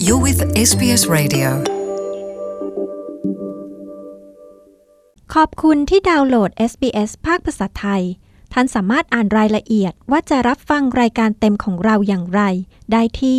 You're with SBS Radio. ขอบคุณที่ดาวน์โหลด SBS ภาคภาษาไทยท่านสามารถอ่านรายละเอียดว่าจะรับฟังรายการเต็มของเราอย่างไรได้ที่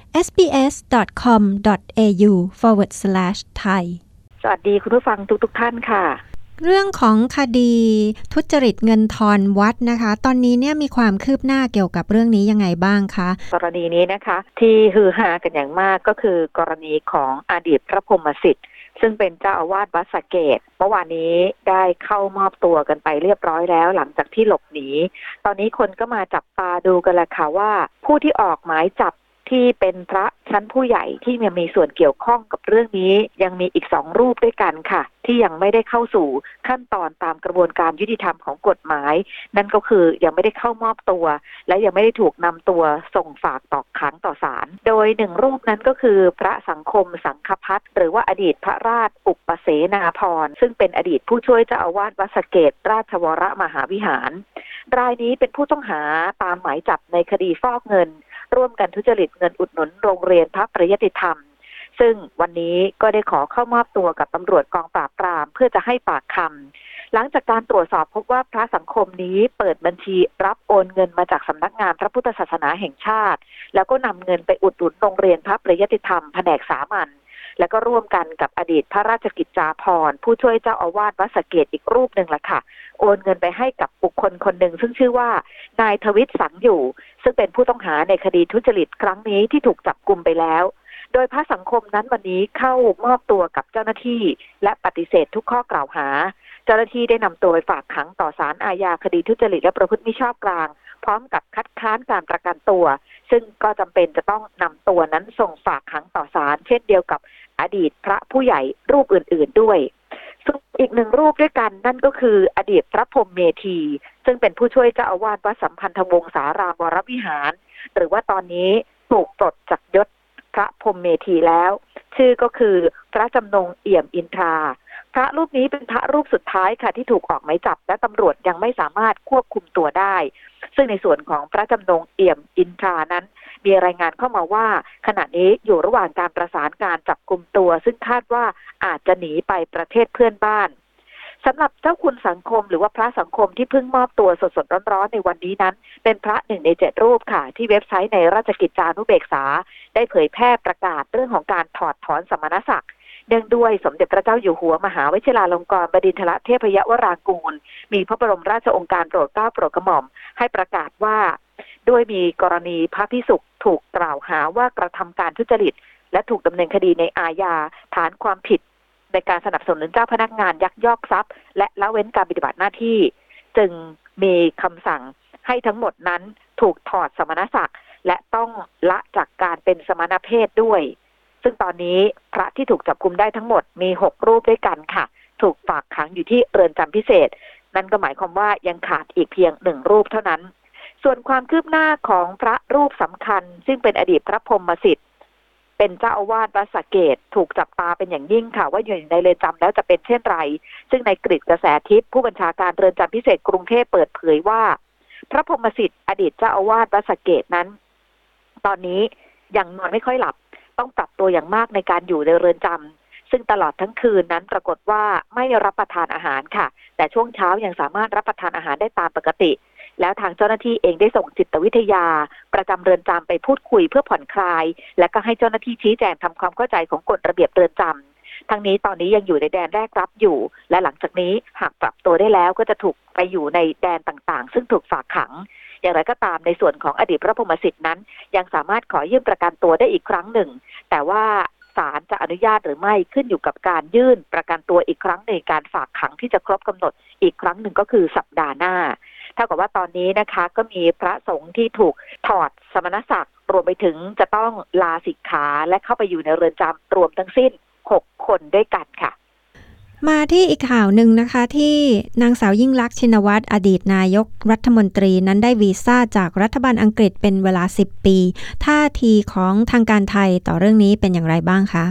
sbs.com.au/thai สวัสดีคุณผู้ฟังทุกท่านค่ะเรื่องของคดีทุจริตเงินทอนวัดนะคะตอนนี้เนี่ยมีความคืบหน้าเกี่ยวกับเรื่องนี้ยังไงบ้างคะกรณีนี้นะคะที่ฮือฮากันอย่างมากก็คือกรณีของอดีตพระพรหมสิทธิ์ซึ่งเป็นเจ้าอาวาสวัดสะเกษเมื่อวานนี้ได้เข้ามอบตัวกันไปเรียบร้อยแล้วหลังจากที่หลบหนีตอนนี้คนก็มาจับตาดูกันแหละค่ะว่าผู้ที่ออกหมายจับที่เป็นพระชั้นผู้ใหญ่ที่มีส่วนเกี่ยวข้องกับเรื่องนี้ยังมีอีก2รูปด้วยกันค่ะที่ยังไม่ได้เข้าสู่ขั้นตอนตามกระบวนการยุติธรรมของกฎหมายนั่นก็คือยังไม่ได้เข้ามอบตัวและยังไม่ได้ถูกนำตัวส่งฝากต่อขังต่อศาลโดย1รูปนั้นก็คือพระสังคมสังฆพัฒน์หรือว่าอดีตพระราชอุปเสนาภรณ์ซึ่งเป็นอดีตผู้ช่วยเจ้าอาวาสวัดสะเกษราชวรมหาวิหารรายนี้เป็นผู้ต้องหาตามหมายจับในคดีฟอกเงินร่วมกันทุจริตเงินอุดหนุนโรงเรียนพระปริยติธรรมซึ่งวันนี้ก็ได้ขอเข้ามอบตัวกับตำรวจกองปราบปรามเพื่อจะให้ปากคำหลังจากการตรวจสอบพบว่าพระสังคมนี้เปิดบัญชีรับโอนเงินมาจากสำนักงานพระพุทธศาสนาแห่งชาติแล้วก็นำเงินไปอุดหนุนโรงเรียนพระปริยติธรรมแผนกสามัญแล้วก็ร่วมกันกับอดีตพระราชกิจจาภรณ์ผู้ช่วยเจ้าอาวาสวัดสะเกษอีกรูปหนึ่งล่ะค่ะโอนเงินไปให้กับบุคคลคนหนึ่งซึ่งชื่อว่านายทวิตสังอยู่ซึ่งเป็นผู้ต้องหาในคดีทุจริตครั้งนี้ที่ถูกจับกุมไปแล้วโดยพระสังคมนั้นวันนี้เข้ามอบตัวกับเจ้าหน้าที่และปฏิเสธทุกข้อกล่าวหาเจ้าหน้าที่ได้นำตัวไปฝากขังต่อศาลอาญาคดีทุจริตและประพฤติมิชอบกลางพร้อมกับคัดค้านการประกันตัวซึ่งก็จำเป็นจะต้องนำตัวนั้นส่งฝากขังต่อศาลเช่นเดียวกับอดีตพระผู้ใหญ่รูปอื่นๆด้วยซึ่งอีก1รูปด้วยกันนั่นก็คืออดีตพระพรหมเมธีซึ่งเป็นผู้ช่วยเจ้าอาวาสวัดสัมพันธวงศารามวรวิหารหรือว่าตอนนี้ถูกปลดจากยศพระพรหมเมธีแล้วชื่อก็คือพระจำนงเอี่ยมอินทราพระรูปนี้เป็นพระรูปสุดท้ายค่ะที่ถูกออกหมายจับและตำรวจยังไม่สามารถควบคุมตัวได้ซึ่งในส่วนของพระจำนงเอี่ยมอินทรานั้นมีรายงานเข้ามาว่าขณะนี้อยู่ระหว่างการประสานการจับกุมตัวซึ่งคาดว่าอาจจะหนีไปประเทศเพื่อนบ้านสำหรับเจ้าคุณสังคมหรือว่าพระสังคมที่เพิ่งมอบตัวสดๆร้อนๆในวันนี้นั้นเป็นพระ1 ใน 7รูปค่ะที่เว็บไซต์ในราชกิจจานุเบกษาได้เผยแพร่ประกาศเรื่องของการถอดถอนสมณศักดิ์เนื่องด้วยสมเด็จพระเจ้าอยู่หัวมหาวชิราลงกรณ์บดินทรเทพยวรางกูลมีพระบรมราชโองการโปรดเกล้าโปรดกระหม่อมให้ประกาศว่าด้วยมีกรณีพระภิกษุถูกกล่าวหาว่ากระทำการทุจริตและถูกดำเนินคดีในอาญาฐานความผิดในการสนับสนุนเจ้าพนักงานยักยอกทรัพย์และละเว้นการปฏิบัติหน้าที่จึงมีคำสั่งให้ทั้งหมดนั้นถูกถอดสมณศักดิ์และต้องละจากการเป็นสมณเพศด้วยซึ่งตอนนี้พระที่ถูกจับกุมได้ทั้งหมดมี6รูปด้วยกันค่ะถูกฝากขังอยู่ที่เรือนจำพิเศษนั่นก็หมายความว่ายังขาดอีกเพียง1รูปเท่านั้นส่วนความคืบหน้าของพระรูปสำคัญซึ่งเป็นอดีตพระพรหมสิทธิ์เป็นเจ้าอาวาสวัดสะเกษถูกจับตาเป็นอย่างยิ่งค่ะว่าอยู่ในเรือนจำแล้วจะเป็นเช่นไรซึ่งในกฤษกระแสทิพย์ผู้บัญชาการเรือนจำพิเศษกรุงเทพเปิดเผยว่าพระพรหมสิทธิ์อดีตเจ้าอาวาสวัดสะเกษนั้นตอนนี้ยังนอนไม่ค่อยหลับต้องปรับตัวอย่างมากในการอยู่ในเรือนจำซึ่งตลอดทั้งคืนนั้นปรากฏว่าไม่รับประทานอาหารค่ะแต่ช่วงเช้ายังสามารถรับประทานอาหารได้ตามปกติแล้วทางเจ้าหน้าที่เองได้ส่งจิตวิทยาประจำเรือนจำไปพูดคุยเพื่อผ่อนคลายและก็ให้เจ้าหน้าที่ชี้แจงทำความเข้าใจของกฎระเบียบเรือนจำทั้งนี้ตอนนี้ยังอยู่ในแดนแรกรับอยู่และหลังจากนี้หากปรับตัวได้แล้วก็จะถูกไปอยู่ในแดนต่างๆซึ่งถูกฝากขังอย่างไรก็ตามในส่วนของอดีตพระพรหมสิทธิ์นั้นยังสามารถขอยื่นประกันตัวได้อีกครั้งหนึ่งแต่ว่าศาลจะอนุญาตหรือไม่ขึ้นอยู่กับการยื่นประกันตัวอีกครั้งในการฝากขังที่จะครบกำหนดอีกครั้งหนึ่งก็คือสัปดาห์หน้าเท่ากับว่าตอนนี้นะคะก็มีพระสงฆ์ที่ถูกถอดสมณศักดิ์รวมไปถึงจะต้องลาสิกขาและเข้าไปอยู่ในเรือนจำรวมทั้งสิ้น6 คนด้วยกันค่ะมาที่อีกข่าวหนึ่งนะคะที่นางสาวยิ่งลักษณ์ชินวัตรอดีตนายกรัฐมนตรีนั้นได้วีซ่าจากรัฐบาลอังกฤษเป็นเวลา10 ปีท่าทีของทางการไทยต่อเรื่องนี้เป็นอย่างไรบ้างคะ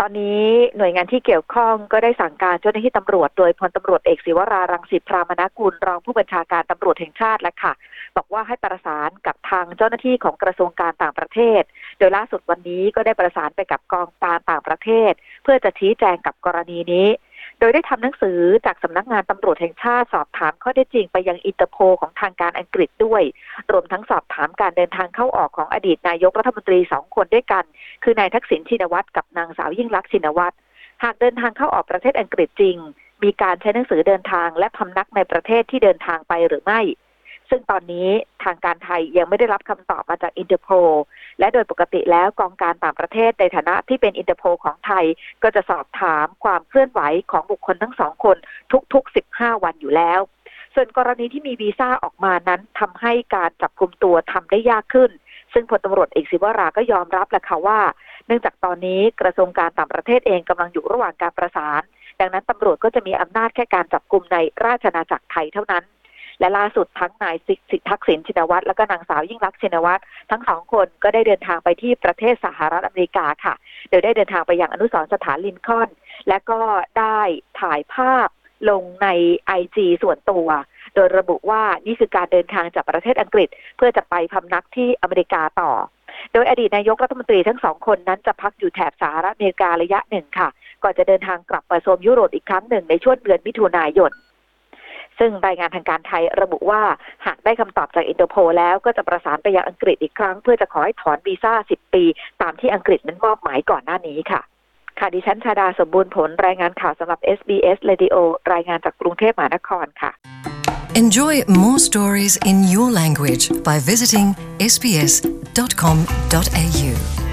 ตอนนี้หน่วยงานที่เกี่ยวข้องก็ได้สั่งการเจ้าหน้าที่ตำรวจโดยพลตำรวจเอกศิวรารังสิพรามนกุลรองผู้บัญชาการตำรวจแห่งชาติแล้วค่ะบอกว่าให้ประสานกับทางเจ้าหน้าที่ของกระทรวงการต่างประเทศโดยล่าสุดวันนี้ก็ได้ประสานไปกับกองการต่างประเทศเพื่อจะชี้แจงกับกรณีนี้โดยได้ทำหนังสือจากสำนักงานตำรวจแห่งชาติสอบถามข้อเท็จจริงไปยังอินเตอร์โพลของทางการอังกฤษด้วยรวมทั้งสอบถามการเดินทางเข้าออกของอดีตนายกรัฐมนตรี2คนด้วยกันคือนายทักษิณชินวัตรกับนางสาวยิ่งลักษณ์ชินวัตรหากเดินทางเข้าออกประเทศอังกฤษจริงมีการใช้หนังสือเดินทางและพำนักในประเทศที่เดินทางไปหรือไม่ซึ่งตอนนี้ทางการไทยยังไม่ได้รับคำตอบมาจากอินเตอร์โพลและโดยปกติแล้วกองการต่างประเทศในฐานะที่เป็นอินเตอร์โพลของไทยก็จะสอบถามความเคลื่อนไหวของบุคคลทั้ง2คนทุกๆ15วันอยู่แล้วส่วนกรณีที่มีวีซ่าออกมานั้นทำให้การจับกุมตัวทำได้ยากขึ้นซึ่งพลตำรวจเอกศิวราก็ยอมรับแหละค่ะว่าเนื่องจากตอนนี้กระทรวงการต่างประเทศเองกำลังอยู่ระหว่างการประสานดังนั้นตำรวจก็จะมีอำนาจแค่การจับกุมในราชอาณาจักรไทยเท่านั้นและล่าสุดทั้งนายทักษิณชินวัตรและก็นางสาวยิ่งลักษณ์ชินวัตรทั้ง2คนก็ได้เดินทางไปที่ประเทศสหรัฐอเมริกาค่ะโดยได้เดินทางไปยังอนุสรณ์สถานลินคอล์นและก็ได้ถ่ายภาพลงใน IG ส่วนตัวโดยระบุว่านี่คือการเดินทางจากประเทศอังกฤษเพื่อจะไปพำนักที่อเมริกาต่อโดยอดีตนายกรัฐมนตรีทั้ง2คนนั้นจะพักอยู่แถบสหรัฐอเมริการะยะหนึ่งค่ะก่อนจะเดินทางกลับไปโซนยุโรปอีกครั้งหนึ่งในช่วงเดือนมิถุนายนซึ่งรายงานทางการไทยระบุว่าหากได้คำตอบจากอินเตอร์โพลแล้วก็จะประสานไปยังอังกฤษอีกครั้งเพื่อจะขอให้ถอนวีซ่า10 ปีตามที่อังกฤษนั้นมอบหมายก่อนหน้านี้ค่ะดิฉันชาดาสมบูรณ์ผลรายงานข่าวสำหรับ SBS Radio รายงานจากกรุงเทพมหานครค่ะ Enjoy more stories in your language by visiting sbs.com.au